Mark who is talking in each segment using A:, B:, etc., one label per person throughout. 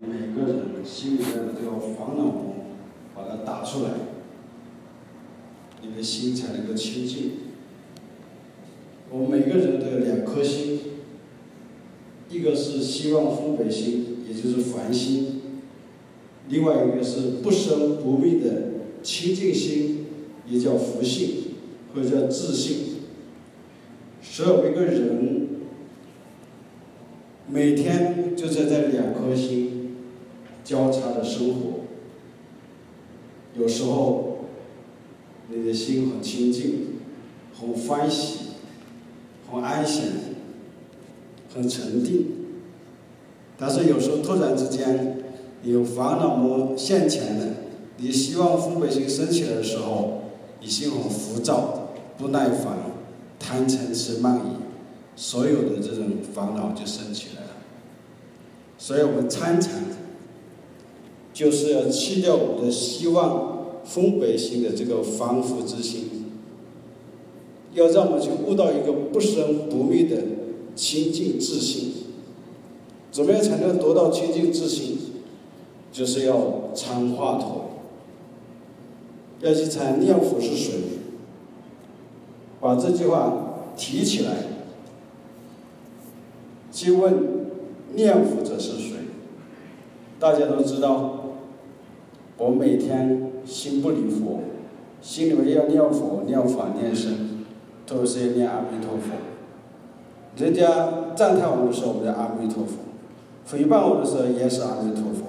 A: 每个人心里面的这个烦恼魔，把它打出来，你的心才能够清净。我们每个人的两颗心，一个是希望分别心，也就是凡心；另外一个是不生不灭的清净心，也叫福性，或者叫自性。所以每个人每天就在这两颗心交叉的生活。有时候你的心很清净，很欢喜，很安详，很沉定。但是有时候突然之间，你有烦恼魔现前了，你希望分别心升起来的时候，你心很浮躁、不耐烦、贪嗔痴慢疑，所有的这种烦恼就升起来了。所以我们参禅就是要去掉我们的希望分别心的这个凡夫之心，要让我们去悟到一个不生不灭的清净自性。怎么样才能得到清净自性？就是要参话头，要去参念佛是水，把这句话提起来，去问念佛者是谁。大家都知道，我每天心不离佛，心里面要念佛、念法、念僧，都是要念阿弥陀佛。人家赞叹我的时候，我们叫阿弥陀佛；诽谤我的时候，也是阿弥陀佛。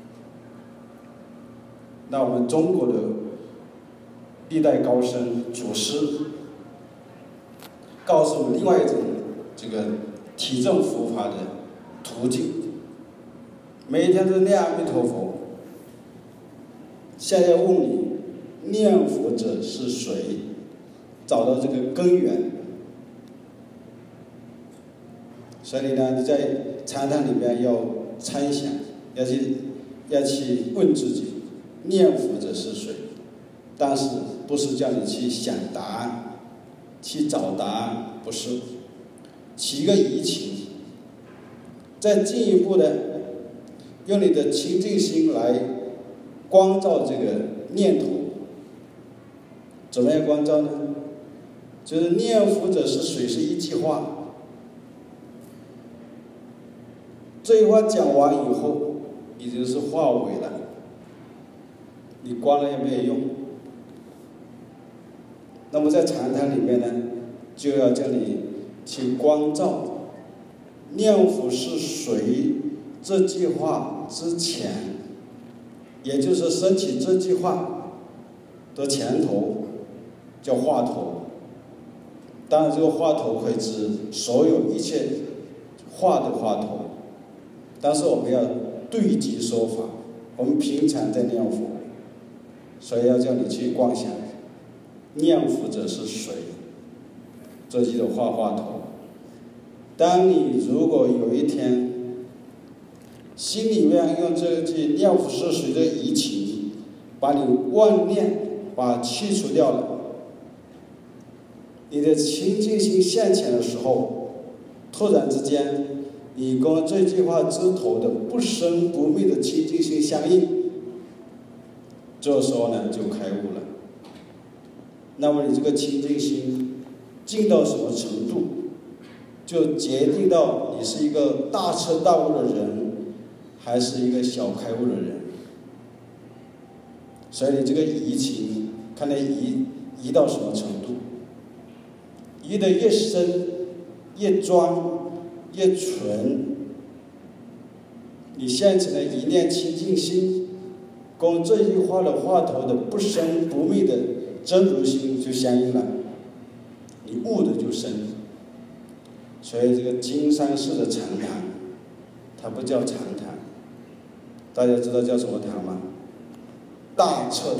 A: 那我们中国的历代高僧祖师告诉我们另外一种这个体证佛法的途径，每一天都念阿弥陀佛。现在问你，念佛者是谁？找到这个根源。所以呢，你在禅堂里面要参想，要去问自己，念佛者是谁？但是不是叫你去想答案，去找答案，不是。起一个疑情，再进一步的，用你的清净心来光照这个念头。怎么样光照呢？就是念佛者是谁是一句话。这句话讲完以后，已经是化为了，你关了也没有用。那么在禅堂里面呢，就要叫你去关照念佛是谁这句话之前，也就是升起这句话的前头叫话头。当然这个话头可以指所有一切话的话头，但是我们要对机说法。我们平常在念佛，所以要叫你去观想念佛者是谁，这就叫话头。当你如果有一天心里面用这句念佛是谁的疑情，把你妄念把去除掉了，你的清净心现前的时候，突然之间你跟这句话之头的不生不灭的清净心相应，这时候呢就开悟了。那么你这个清净心进到什么程度，就决定到你是一个大彻大悟的人，还是一个小开悟的人。所以你这个疑情，看你疑到什么程度，疑得越深越专越纯，你现前的一念清净心跟这句话的话头的不生不灭的真如心就相应了，你悟的就深。所以这个金山寺的禅堂，它不叫禅堂，大家知道叫什么堂吗？大彻堂。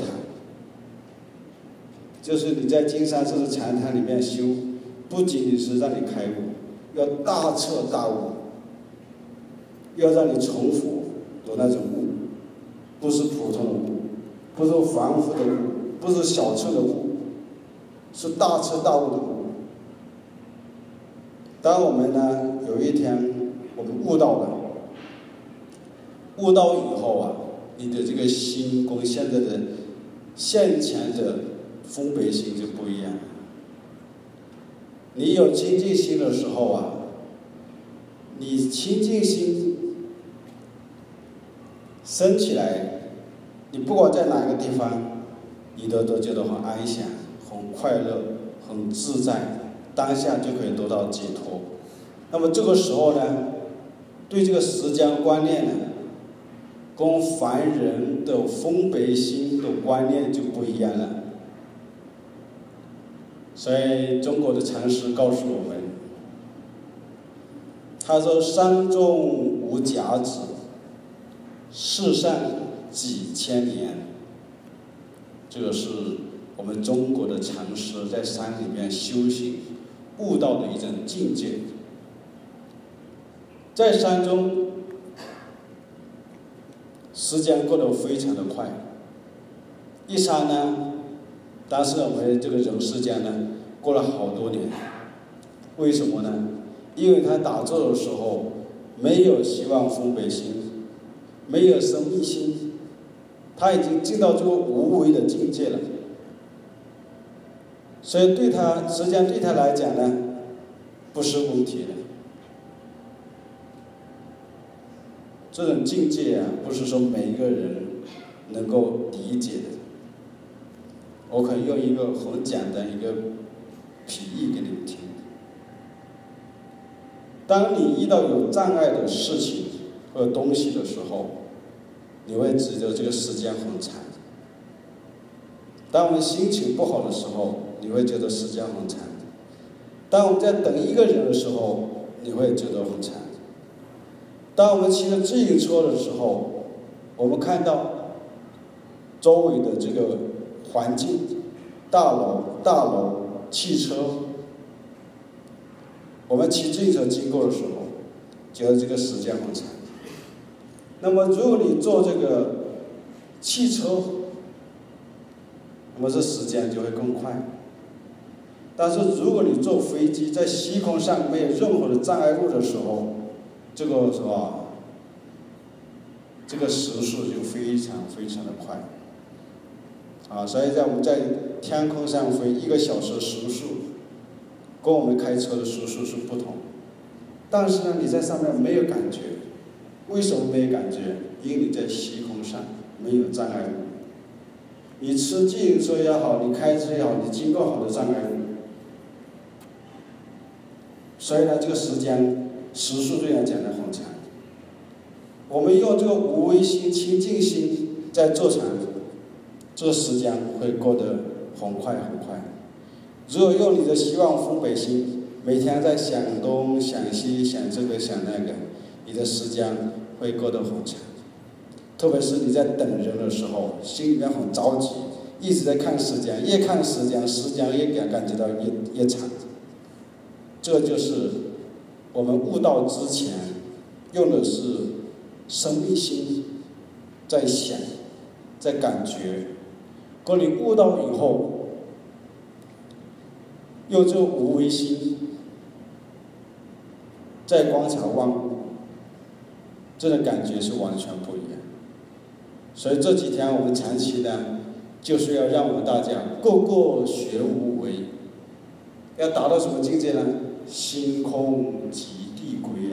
A: 就是你在金山寺的禅堂里面修，不仅仅是让你开悟，要大彻大悟，要让你成佛的那种悟，不是普通的悟，不是凡夫的悟，不是小彻的悟，是大彻大悟的悟。当我们呢有一天我们悟到了， 悟道以后啊，你的这个心跟现在的现前的分别心就不一样。你有清净心的时候啊，你清净心升起来，你不管在哪个地方，你都觉得很安详、很快乐、很自在，当下就可以得到解脱。那么这个时候呢，对这个时间观念呢，跟凡人的分别心的观念就不一样了。所以中国的禅师告诉我们，他说：“山中无甲子，世上几千年。”这个是我们中国的禅师在山里面修行悟道的一种境界。在山中，时间过得非常的快，一刹那，但是我们这个人世间呢，过了好多年。为什么呢？因为他打坐的时候没有希望分别心，没有生命心，他已经进到这个无为的境界了。所以对他时间对他来讲呢，不是问题的。这种境界啊，不是说每一个人能够理解的。我可以用一个很简单一个比喻给你们听。当你遇到有障碍的事情或者东西的时候，你会觉得这个时间很长。当我们心情不好的时候，你会觉得时间很长。当我们在等一个人的时候，你会觉得很长。当我们骑着自行车的时候，我们看到周围的这个环境，大楼、汽车，我们骑自行车经过的时候，觉得这个时间很长。那么如果你坐这个汽车，那么这时间就会更快。但是如果你坐飞机，在虚空上没有任何的障碍物的时候，这个是吧？这个时速就非常非常的快，所以我们在天空上飞1个小时时速，跟我们开车的时速是不同。但是呢，你在上面没有感觉，为什么没有感觉？因为你在虚空上没有障碍物。你骑自行车也好，你开车也好，你经过好多障碍物。所以呢，这个时速对来讲呢很长。我们用这个无为心、清净心在坐禅，这个时间会过得很快很快。如果用你的希望分别心，每天在想东想西、想这个想那个，你的时间会过得很长。特别是你在等人的时候，心里面很着急，一直在看时间，越看时间越感觉到越长。这就是我们悟道之前用的是生命心在想，在感觉。可你悟道以后，用这无为心在观察万物，这种感觉是完全不一样。所以这几天我们长期呢，就是要让我们大家个个学无为，要达到什么境界呢？心空即地归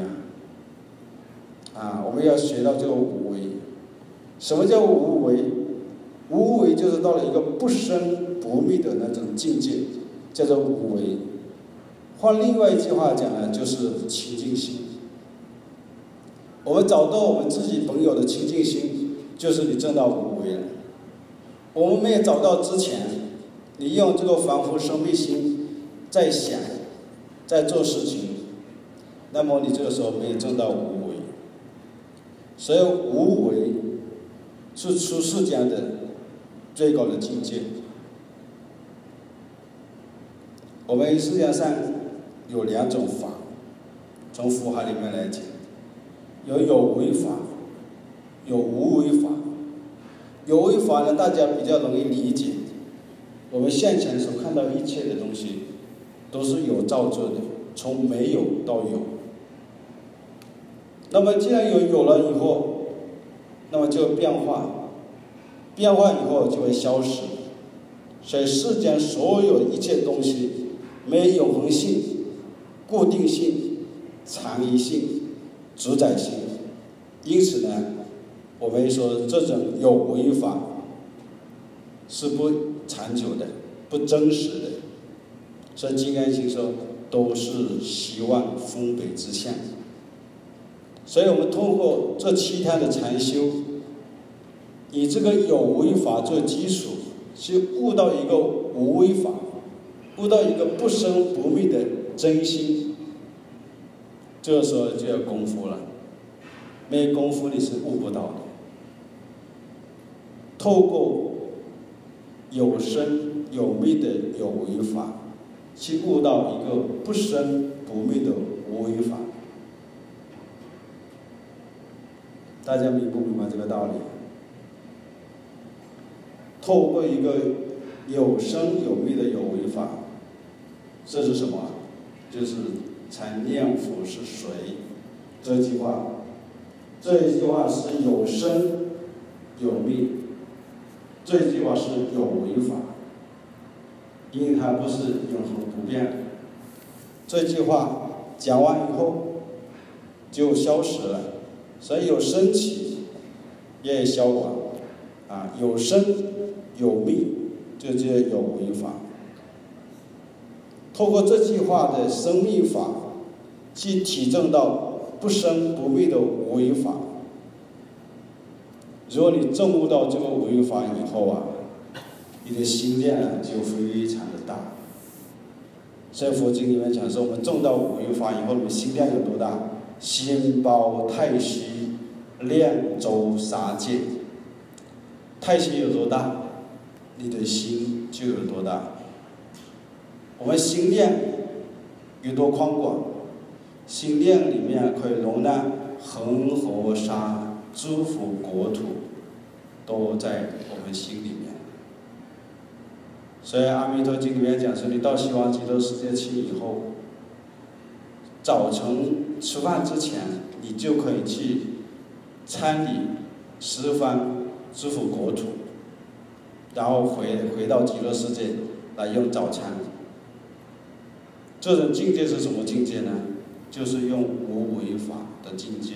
A: 我们要学到这个无为。什么叫无为？无为就是到了一个不生不灭的那种境界，叫做无为。换另外一句话讲呢，就是清净心。我们找到我们自己本有的清净心，就是你证到无为了。我们没有找到之前，你用这个凡夫生命心在想，在做事情，那么你这个时候没有证到无为。所以无为是出世间的最高的境界。我们世界上有2种法，从佛法里面来讲，有为法，有无为法。有为法呢，大家比较容易理解。我们现前所看到一切的东西，都是有造作的，从没有到有。那么既然有了以后， 那么就变化，变化以后就会消失。所以世间所有一切东西没有永恒性、固定性、常宜性、主宰性。因此呢，我们说这种有为法是不长久的、不真实的。所以金刚经说，都是希望分别之相。所以我们通过这7天的禅修，以这个有为法做基础，去悟到一个无为法，悟到一个不生不灭的真心。这个时候就要功夫了，没功夫你是悟不到的。透过有生有灭的有为法，去悟到一个不生不灭的无为法。大家明不明白这个道理？透过一个有生有灭的有为法，这是什么？就是才念佛是谁这句话。这一句话是有生有灭，这句话是有为法，因为它不是永恒不变的。这句话讲完以后就消失了，所以有升起也消亡啊，有生有灭，这就有为法。透过这句话的生灭法，去体证到不生不灭的无为法。如果你证悟到这个无为法以后啊，你的心量就非常的大。所以佛经里面讲说，我们证到无为法以后，你心量有多大？心包太虚，量周沙界。太虚有多大，你的心就有多大。我们心量有多宽广，心量里面可以容纳恒河沙诸佛国土，都在我们心里面。所以《阿弥陀经》里面讲说，你到西方极乐世界去以后，早晨吃饭之前，你就可以去参礼十方诸佛国土，然后回到极乐世界来用早餐。这种境界是什么境界呢？就是用无为法的境界。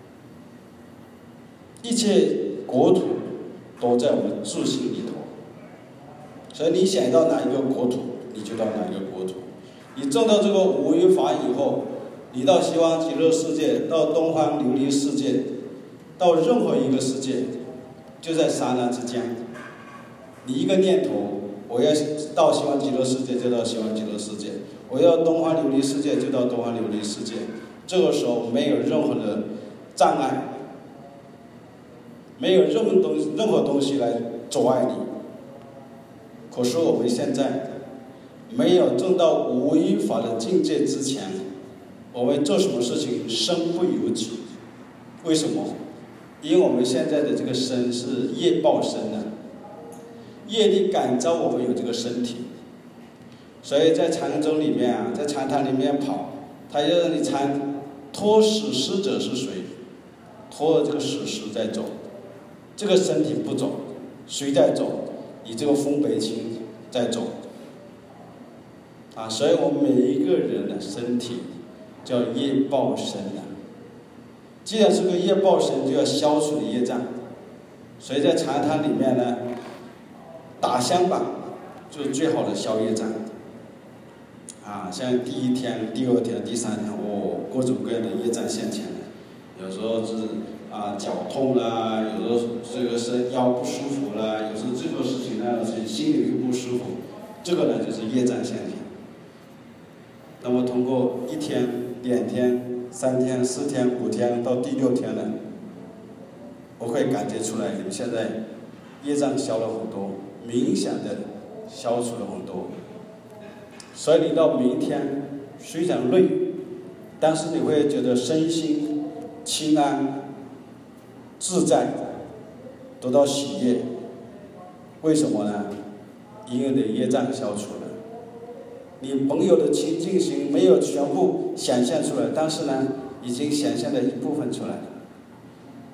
A: 一切国土都在我们自心里头，所以你想到哪一个国土，你就到哪一个国土。你证到这个无为法以后，你到西方极乐世界，到东方琉璃世界，到任何一个世界，就在刹那之间。你一个念头，我要到西方极乐世界就到西方极乐世界，我要东方琉璃世界就到东方琉璃世界。这个时候没有任何的障碍，没有任何东西来阻碍你。可是我们现在没有证到无为法的境界之前，我们做什么事情身不由己。为什么？因为我们现在的这个身是业报身的，业力感召我们有这个身体，所以在禅宗里面啊，在禅堂里面跑，他要让你拖死尸者是谁？拖着这个死尸在走，这个身体不走，谁在走？你这个风北清在走啊！所以我们每一个人的身体叫业报身啊。既然是个业报身，就要消除业障。所以在禅堂里面呢，打香板就是最好的消业障啊。像第1天、第2天、第3天，各种各样的业障现前了。有时候是脚痛啦，有时候这个是腰不舒服啦，有时候这个事情呢是心里又不舒服，这个呢就是业障现前。那么通过1天、2天、3天、4天、5天到第6天呢，我会感觉出来你们现在业障消了很多，明显的消除了很多。所以你到明天虽然累，但是你会觉得身心清安自在，得到喜悦。为什么呢？因为你的业障消除了，你本有的清净心没有全部显现出来，但是呢已经显现了一部分出来了。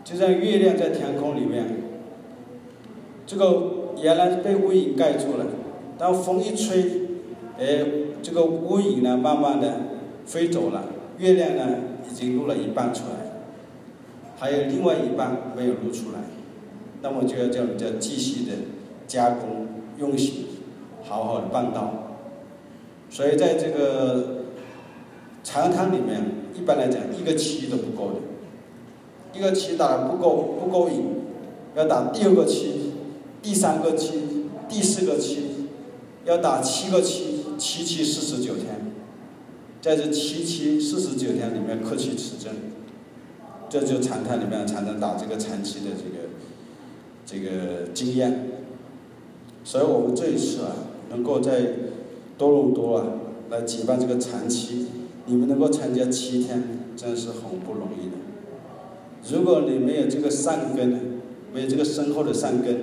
A: 就像月亮在天空里面，这个原来被乌云盖住了，当风一吹，这个乌云呢慢慢的飞走了，月亮呢已经露了一半出来，还有另外一半没有露出来，那么就要叫你继续的加工用心，好好的办道。所以在这个长谈里面，一般来讲一个期都不够的，一个期打得不够瘾，要打第2个期、第3个期、第4个期，要打7个期，7期49天，在这7期49天里面克期持证，这就长谈里面才能打这个长期的这个经验。所以我们这一次能够在多伦多来举办这个长期，你们能够参加7天，真是很不容易的。如果你没有这个善根，没有这个深厚的善根，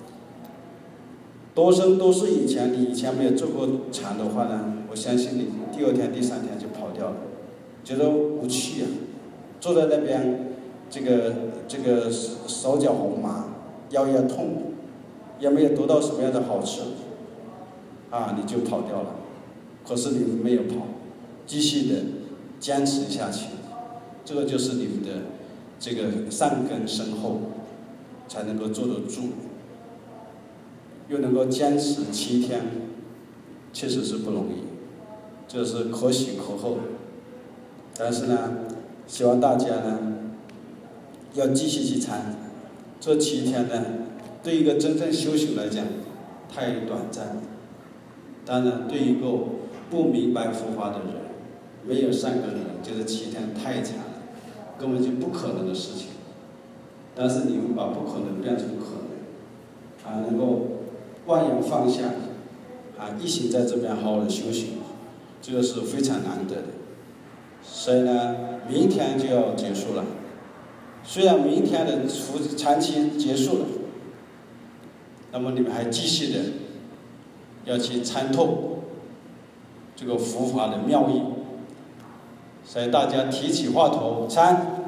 A: 多生多世以前你以前没有做过禅的话呢，我相信你第2天、第3天就跑掉了，觉得无趣坐在那边，这个手脚红麻，腰也痛，也没有得到什么样的好处，你就跑掉了。可是你们没有跑，继续的坚持下去，这个就是你们的这个善根深厚，才能够坐得住，又能够坚持7天，确实是不容易，这是可喜可贺。但是呢，希望大家呢要继续去参，这7天呢，对一个真正修行来讲太短暂了。当然，对一个不明白佛法的人，没有善根的人，觉得7天太长了，根本就不可能的事情。但是你们把不可能变成可能，能够万缘放下，一心在这边好好的修行，这个是非常难得的。所以呢，明天就要结束了。虽然明天的长期结束了，那么你们还继续的要去参透这个佛法的妙义。所以大家提起话头，参。